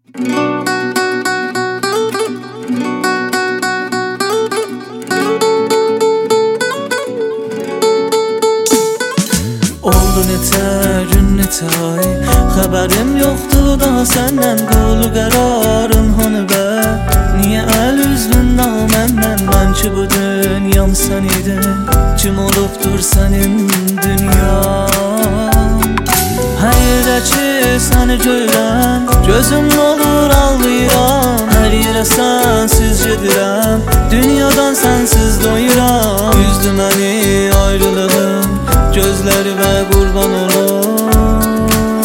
Oldu neçə gün, neçə ay, xəbərim yoxdur daha səndən. Qolu qərarın hanı bə? Niyə əl üzlün daha məndən? Mən ki bu dünyam sən idin, kim olubdur sənin dünyan? Hər yerdə ki səni görürəm, gözüm olur ağlayıram. Hər yerə sənsiz gedirəm, dünyadan sənsiz doyuram. Üzdü məni ayrılığım, gözlərimə qurban olum.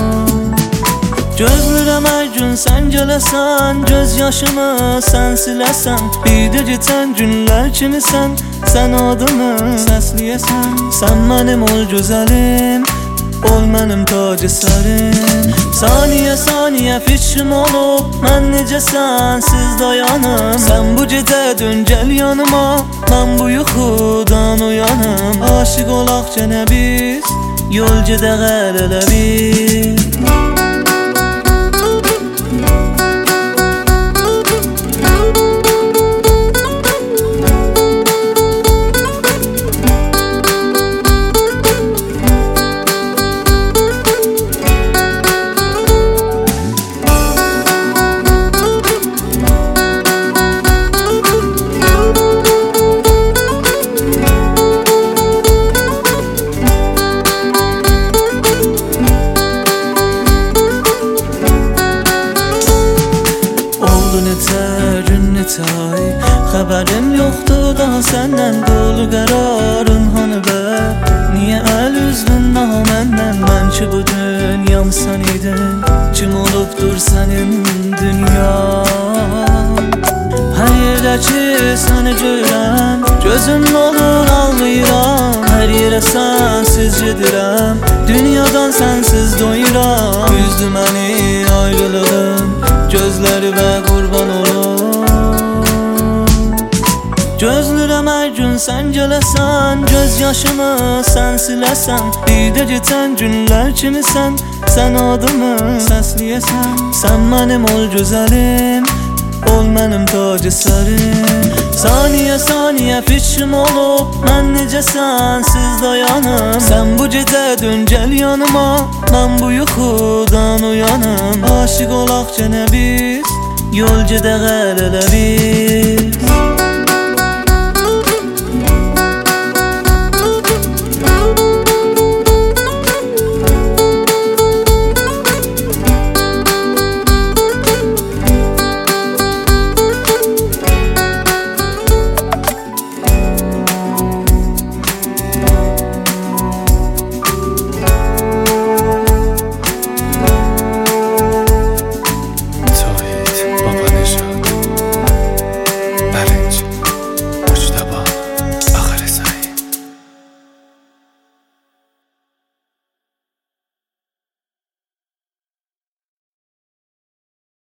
Gözlürəm hər gün sən gələsən, göz yaşımı sən siləsən. Bir də geçən günlər kimisən, sən adımı səsləyəsən. Sən mənim ol gözəlim, ol mənim tac sərim. Saniyə saniyə fikrim olub, mən necə sənsiz dayanım. Sən bu gecə dön gəl yanıma, mən bu yuxudan uyanım. Aşıq olaq gənə biz, yol gedək əl-ələ biz. Neçə gün, neçə ay, xəbərim yoxdur daha səndən. Qolu qərarın hanı bə? Niyə əl üzlün daha məndən? Mən ki bu dünyam sən idin, kim olubdur sənin dünyan? Hər yerdə ki səni görürəm, gözüm olur ağlayıram. Hər yerə sənsiz gedirəm, dünyadan sənsiz doyuram. Üzdü məni ayrılığım, gözlərimə qurban olum. Gözlürəm hər gün sən gələsən, göz yaşımı sən siləsən. Bir də geçən günlər kimisən, sən adımı səsləyəsən. Sən mənim ol gözəlim, ol mənim tac sərim. Saniyə saniyə fikrim olub, mən necə sənsiz dayanım. Sən bu gecə dön gəl yanıma, mən bu yuxudan uyanım. Aşıq olaq gənə biz, yol gedək əl-ələ biz.